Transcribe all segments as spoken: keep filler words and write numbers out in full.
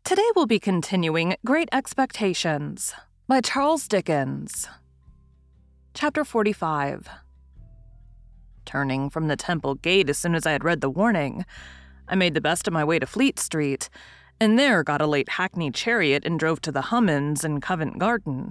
Today we'll be continuing Great Expectations by Charles Dickens. Chapter forty-five. Turning from the Temple Gate as soon as I had read the warning, I made the best of my way to Fleet Street, and there got a late hackney chariot and drove to the Hummins in Covent Garden.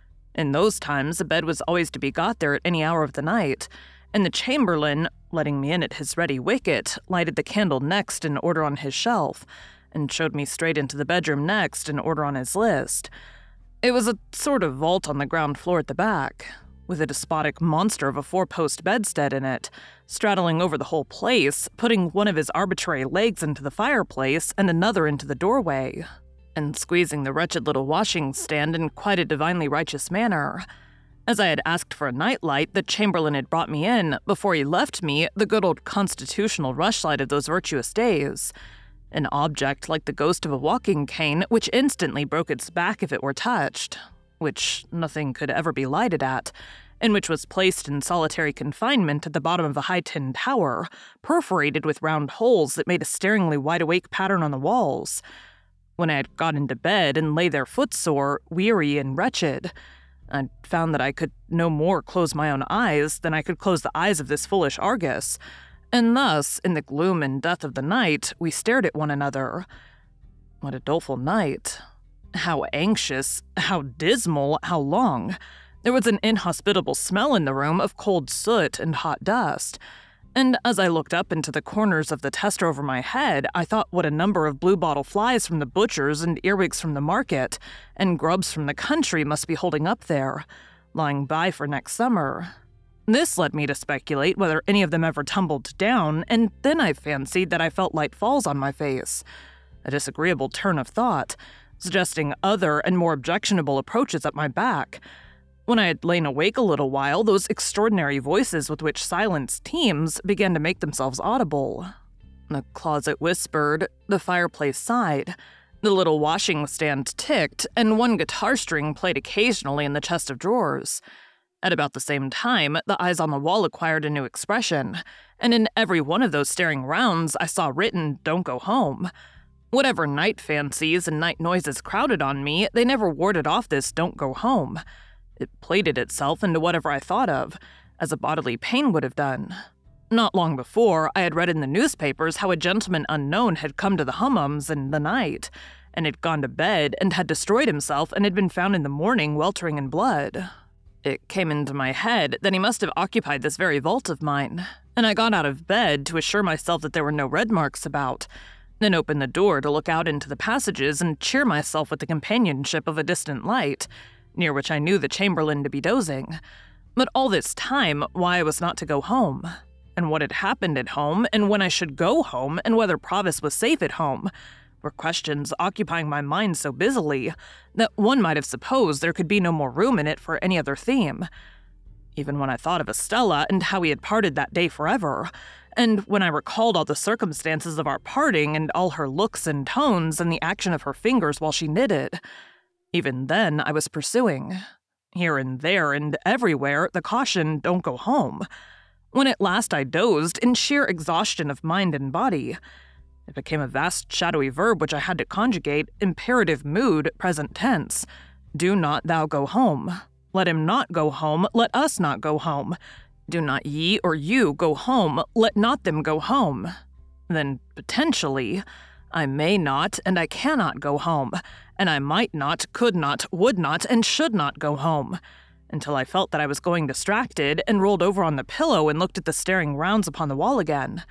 In those times, a bed was always to be got there at any hour of the night, and the chamberlain, letting me in at his ready wicket, lighted the candle next in order on his shelf, and showed me straight into the bedroom next in order on his list. It was a sort of vault on the ground floor at the back, with a despotic monster of a four-post bedstead in it, straddling over the whole place, putting one of his arbitrary legs into the fireplace and another into the doorway, and squeezing the wretched little washing stand in quite a divinely righteous manner. As I had asked for a nightlight, the chamberlain had brought me in, before he left me, the good old constitutional rushlight of those virtuous days, an object like the ghost of a walking cane which instantly broke its back if it were touched, which nothing could ever be lighted at, and which was placed in solitary confinement at the bottom of a high tin tower, perforated with round holes that made a staringly wide-awake pattern on the walls. When I had got into bed and lay there footsore, weary and wretched, I found that I could no more close my own eyes than I could close the eyes of this foolish Argus, and thus, in the gloom and death of the night, we stared at one another. What a doleful night. How anxious, how dismal, how long. There was an inhospitable smell in the room of cold soot and hot dust, and as I looked up into the corners of the tester over my head, I thought what a number of bluebottle flies from the butcher's and earwigs from the market, and grubs from the country must be holding up there, lying by for next summer. This led me to speculate whether any of them ever tumbled down, and then I fancied that I felt light falls on my face, a disagreeable turn of thought, suggesting other and more objectionable approaches up my back. When I had lain awake a little while, those extraordinary voices with which silence teems began to make themselves audible. The closet whispered, the fireplace sighed, the little washing stand ticked, and one guitar string played occasionally in the chest of drawers. At about the same time, the eyes on the wall acquired a new expression, and in every one of those staring rounds I saw written, "Don't go home." Whatever night fancies and night noises crowded on me, they never warded off this "don't go home." It plated itself into whatever I thought of, as a bodily pain would have done. Not long before, I had read in the newspapers how a gentleman unknown had come to the Hummums in the night, and had gone to bed and had destroyed himself and had been found in the morning weltering in blood. It came into my head that he must have occupied this very vault of mine, and I got out of bed to assure myself that there were no red marks about, then opened the door to look out into the passages and cheer myself with the companionship of a distant light, near which I knew the chamberlain to be dozing. But all this time, why I was not to go home, and what had happened at home, and when I should go home, and whether Provis was safe at home, were questions occupying my mind so busily that one might have supposed there could be no more room in it for any other theme. Even when I thought of Estella and how we had parted that day forever, and when I recalled all the circumstances of our parting and all her looks and tones and the action of her fingers while she knitted, even then I was pursuing, here and there and everywhere, the caution, "Don't go home." When at last I dozed in sheer exhaustion of mind and body, it became a vast shadowy verb which I had to conjugate, imperative mood, present tense. Do not thou go home. Let him not go home. Let us not go home. Do not ye or you go home. Let not them go home. Then, potentially, I may not and I cannot go home, and I might not, could not, would not, and should not go home, until I felt that I was going distracted and rolled over on the pillow and looked at the staring rounds upon the wall again.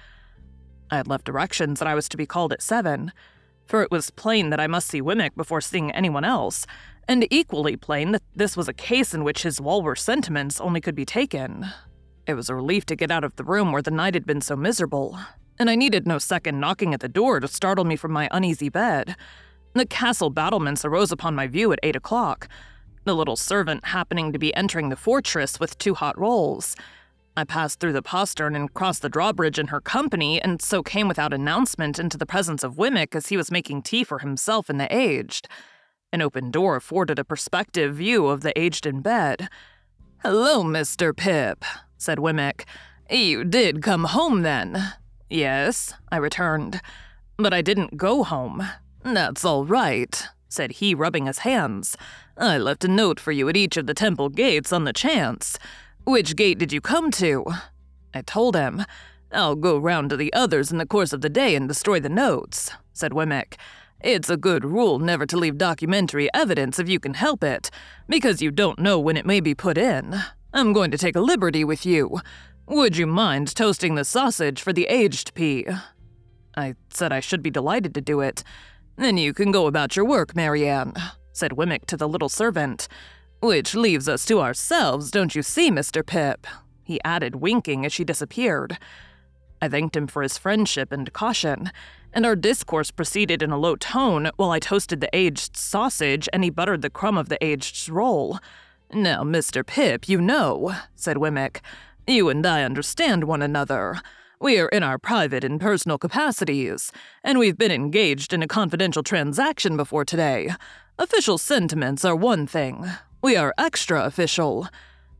I had left directions that I was to be called at seven, for it was plain that I must see Wemmick before seeing anyone else, and equally plain that this was a case in which his walrus sentiments only could be taken. It was a relief to get out of the room where the night had been so miserable, and I needed no second knocking at the door to startle me from my uneasy bed. The castle battlements arose upon my view at eight o'clock, the little servant happening to be entering the fortress with two hot rolls. I passed through the postern and crossed the drawbridge in her company, and so came without announcement into the presence of Wemmick as he was making tea for himself and the aged. An open door afforded a perspective view of the aged in bed. "Hello, Mister Pip," said Wemmick. "You did come home, then?" "Yes," I returned, "but I didn't go home." "That's all right," said he, rubbing his hands. "I left a note for you at each of the temple gates on the chance. Which gate did you come to?" I told him. "I'll go round to the others in the course of the day and destroy the notes," said Wemmick. "It's a good rule never to leave documentary evidence if you can help it, because you don't know when it may be put in. I'm going to take a liberty with you. Would you mind toasting the sausage for the aged P?" I said I should be delighted to do it. "Then you can go about your work, Marianne," said Wemmick to the little servant. "Which leaves us to ourselves, don't you see, Mister Pip?" he added, winking as she disappeared. I thanked him for his friendship and caution, and our discourse proceeded in a low tone while I toasted the aged sausage and he buttered the crumb of the aged's roll. "Now, Mister Pip, you know," said Wemmick, "you and I understand one another. We are in our private and personal capacities, and we've been engaged in a confidential transaction before today. Official sentiments are one thing. We are extra-official."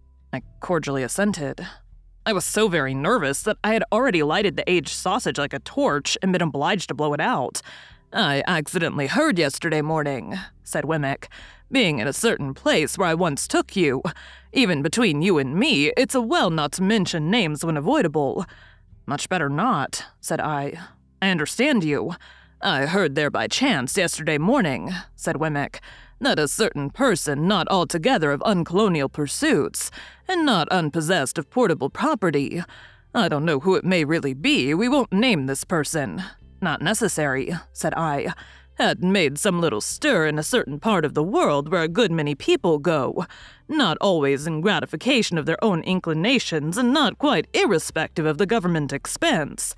I cordially assented. I was so very nervous that I had already lighted the aged sausage like a torch and been obliged to blow it out. "I accidentally heard yesterday morning," said Wemmick, "being in a certain place where I once took you. Even between you and me, it's a well not to mention names when avoidable." "Much better not," said I. "I understand you." "I heard there by chance yesterday morning," said Wemmick, "that a certain person not altogether of uncolonial pursuits, and not unpossessed of portable property, I don't know who it may really be, we won't name this person." "Not necessary," said I, "had made some little stir in a certain part of the world where a good many people go, not always in gratification of their own inclinations and not quite irrespective of the government expense."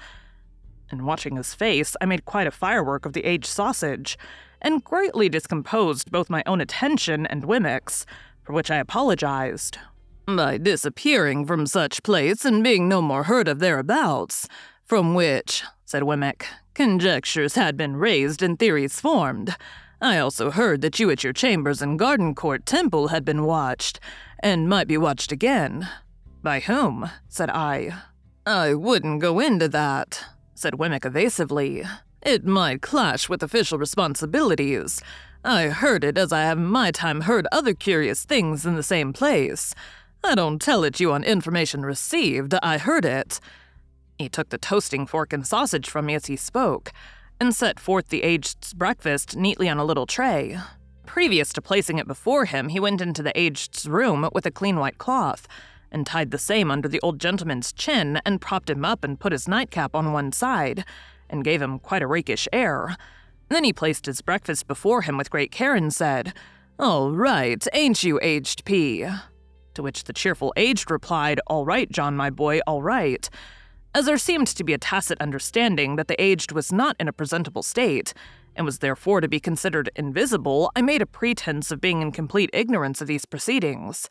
And watching his face, I made quite a firework of the aged sausage, and greatly discomposed both my own attention and Wemmick's, for which I apologized. "By disappearing from such place and being no more heard of thereabouts, from which," said Wemmick, "conjectures had been raised and theories formed. I also heard that you at your chambers in Gardencourt Temple had been watched, and might be watched again." "By whom?" said I. "I wouldn't go into that," said Wemmick evasively. "It might clash with official responsibilities. I heard it as I have in my time heard other curious things in the same place. I don't tell it you on information received, I heard it." He took the toasting fork and sausage from me as he spoke, and set forth the aged's breakfast neatly on a little tray. Previous to placing it before him, he went into the aged's room with a clean white cloth, and tied the same under the old gentleman's chin, and propped him up and put his nightcap on one side, and gave him quite a rakish air. Then he placed his breakfast before him with great care and said, "All right, ain't you, aged P?" To which the cheerful aged replied, "All right, John, my boy, all right." As there seemed to be a tacit understanding that the aged was not in a presentable state, and was therefore to be considered invisible, I made a pretense of being in complete ignorance of these proceedings.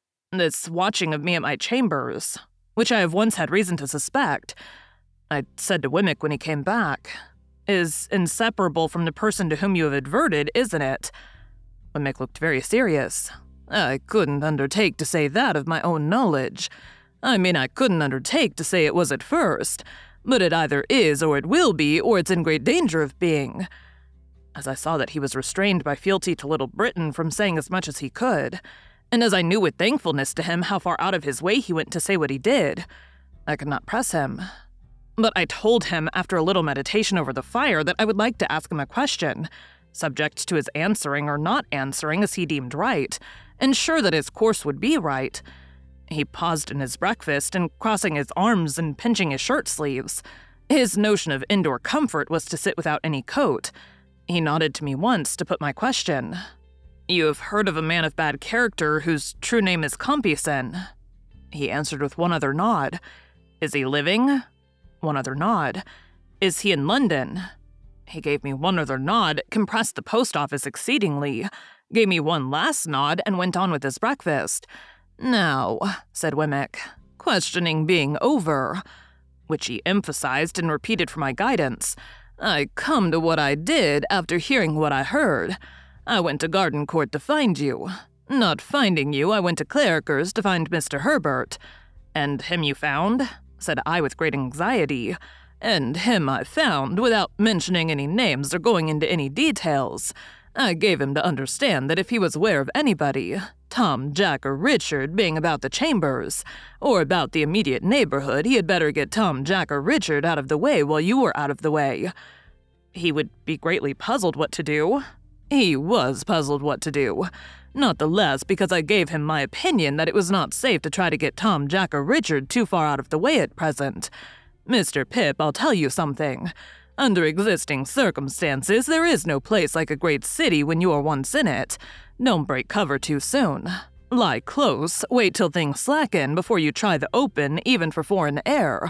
This watching of me at my chambers, which I have once had reason to suspect, I said to Wemmick when he came back, "is inseparable from the person to whom you have adverted, isn't it?" Wemmick looked very serious. "I couldn't undertake to say that of my own knowledge. I mean, I couldn't undertake to say it was at first, but it either is or it will be, or it's in great danger of being." As I saw that he was restrained by fealty to Little Britain from saying as much as he could, and as I knew with thankfulness to him how far out of his way he went to say what he did, I could not press him. But I told him after a little meditation over the fire that I would like to ask him a question, subject to his answering or not answering as he deemed right, and sure that his course would be right. He paused in his breakfast and crossing his arms and pinching his shirt sleeves. His notion of indoor comfort was to sit without any coat. He nodded to me once to put my question. "You have heard of a man of bad character whose true name is Compeyson?" He answered with one other nod. "Is he living?" One other nod. "Is he in London?" He gave me one other nod, compressed the post office exceedingly, gave me one last nod, and went on with his breakfast. "Now," said Wemmick, "questioning being over," which he emphasized and repeated for my guidance, "I come to what I did after hearing what I heard. I went to Gardencourt to find you. Not finding you, I went to Clarriker's to find Mister Herbert." "And him you found?" said I with great anxiety. and him I found without mentioning any names or going into any details. I gave him to understand that if he was aware of anybody, Tom, Jack, or Richard being about the chambers, or about the immediate neighborhood, he had better get Tom, Jack, or Richard out of the way while you were out of the way. He would be greatly puzzled what to do. He was puzzled what to do. Not the less because I gave him my opinion that it was not safe to try to get Tom, Jack, or Richard too far out of the way at present. Mister Pip, I'll tell you something. Under existing circumstances, there is no place like a great city when you are once in it. Don't break cover too soon. Lie close, wait till things slacken before you try the open, even for foreign air.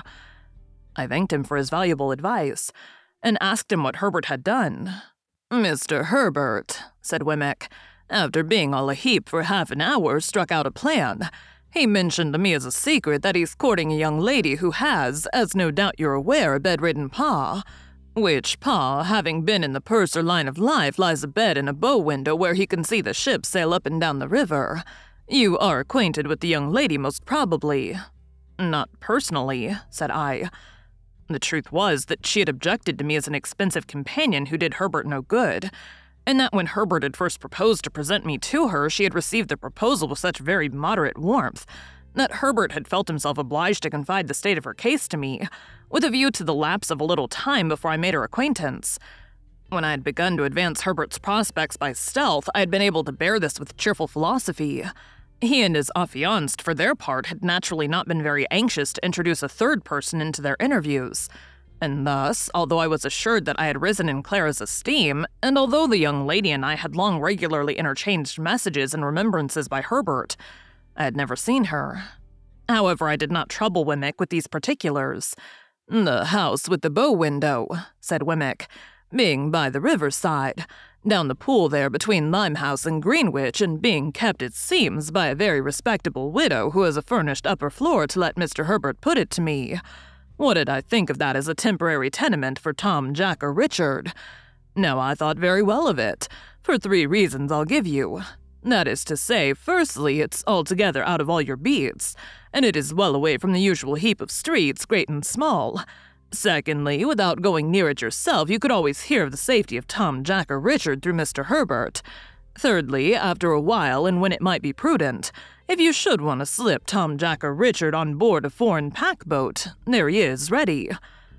I thanked him for his valuable advice, and asked him what Herbert had done. Mister Herbert, said Wemmick, after being all a heap for half an hour, struck out a plan. He mentioned to me as a secret that he's courting a young lady who has, as no doubt you're aware, a bedridden pa. Which pa, having been in the purser line of life, lies abed in a bow window where he can see the ships sail up and down the river. You are acquainted with the young lady, most probably. Not personally, said I. The truth was that she had objected to me as an expensive companion who did Herbert no good, and that when Herbert had first proposed to present me to her, she had received the proposal with such very moderate warmth that Herbert had felt himself obliged to confide the state of her case to me, with a view to the lapse of a little time before I made her acquaintance. When I had begun to advance Herbert's prospects by stealth, I had been able to bear this with cheerful philosophy. He and his affianced, for their part, had naturally not been very anxious to introduce a third person into their interviews. And thus, although I was assured that I had risen in Clara's esteem, and although the young lady and I had long regularly interchanged messages and remembrances by Herbert, I had never seen her. However, I did not trouble Wemmick with these particulars. The house with the bow window, said Wemmick, being by the riverside, down the pool there between Limehouse and Greenwich, and being kept, it seems, by a very respectable widow who has a furnished upper floor to let Mister Herbert put it to me. What did I think of that as a temporary tenement for Tom, Jack, or Richard? Now, I thought very well of it, for three reasons I'll give you. That is to say, firstly, it's altogether out of all your beats, and it is well away from the usual heap of streets, great and small. Secondly, without going near it yourself, you could always hear of the safety of Tom, Jack, or Richard through Mister Herbert. Thirdly, after a while, and when it might be prudent, if you should want to slip Tom, Jack, or Richard on board a foreign pack-boat, there he is, ready.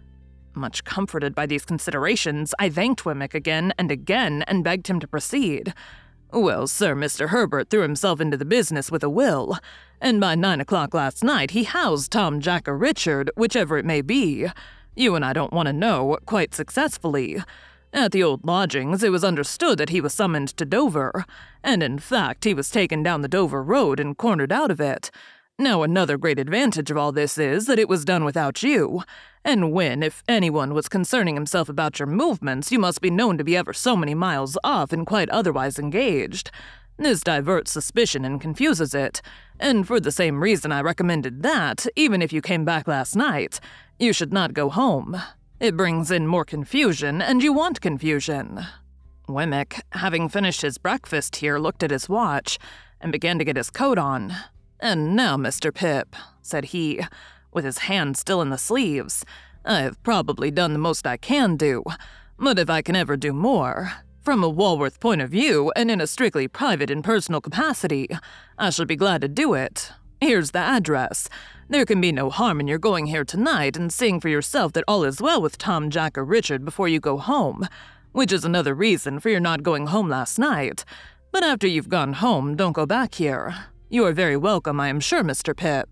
Much comforted by these considerations, I thanked Wemmick again and again and begged him to proceed. Well, sir, Mister Herbert threw himself into the business with a will, and by nine o'clock last night he housed Tom, Jack, or Richard, whichever it may be, you and I don't want to know, quite successfully. At the old lodgings, it was understood that he was summoned to Dover, and in fact he was taken down the Dover road and cornered out of it. Now another great advantage of all this is that it was done without you, and when, if anyone was concerning himself about your movements, you must be known to be ever so many miles off and quite otherwise engaged. This diverts suspicion and confuses it, and for the same reason I recommended that, even if you came back last night, you should not go home. It brings in more confusion, and you want confusion. Wemmick, having finished his breakfast here, looked at his watch, and began to get his coat on. And now, Mister Pip, said he, with his hand still in the sleeves, I have probably done the most I can do, but if I can ever do more, from a Walworth point of view, and in a strictly private and personal capacity, I shall be glad to do it. Here's the address. There can be no harm in your going here tonight and seeing for yourself that all is well with Tom, Jack, or Richard before you go home, which is another reason for your not going home last night. But after you've gone home, don't go back here. You are very welcome, I am sure, Mister Pip.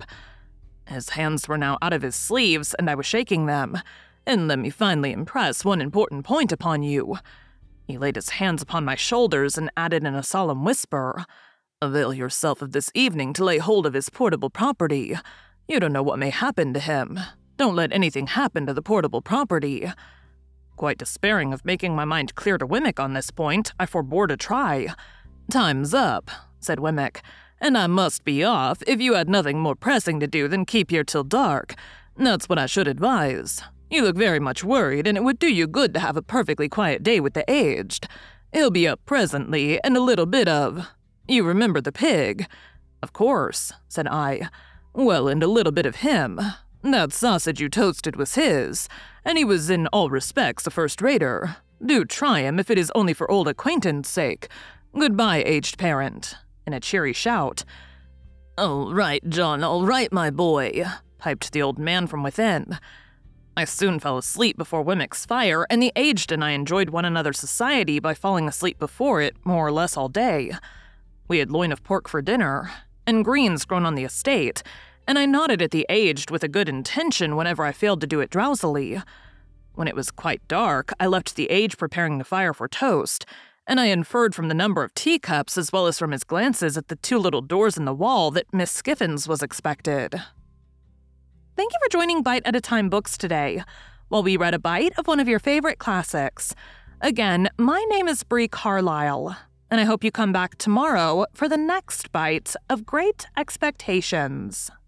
His hands were now out of his sleeves, and I was shaking them. And let me finally impress one important point upon you. He laid his hands upon my shoulders and added in a solemn whisper, Avail yourself of this evening to lay hold of his portable property. You don't know what may happen to him. Don't let anything happen to the portable property. Quite despairing of making my mind clear to Wemmick on this point, I forbore to try. Time's up, said Wemmick, and I must be off if you had nothing more pressing to do than keep here till dark. That's what I should advise. You look very much worried, and it would do you good to have a perfectly quiet day with the aged. He'll be up presently, and a little bit of... You remember the pig? Of course, said I. Well, and a little bit of him. That sausage you toasted was his, and he was in all respects a first-rater. Do try him if it is only for old acquaintance' sake. Goodbye, aged parent," in a cheery shout. "All right, John, all right, my boy," piped the old man from within. I soon fell asleep before Wemmick's fire, and the aged and I enjoyed one another's society by falling asleep before it more or less all day. We had loin of pork for dinner, and greens grown on the estate, and I nodded at the aged with a good intention whenever I failed to do it drowsily. When it was quite dark, I left the aged preparing the fire for toast, and I inferred from the number of teacups as well as from his glances at the two little doors in the wall that Miss Skiffins was expected. Thank you for joining Bite at a Time Books today, while we read a bite of one of your favorite classics. Again, my name is Bree Carlisle, and I hope you come back tomorrow for the next bite of Great Expectations.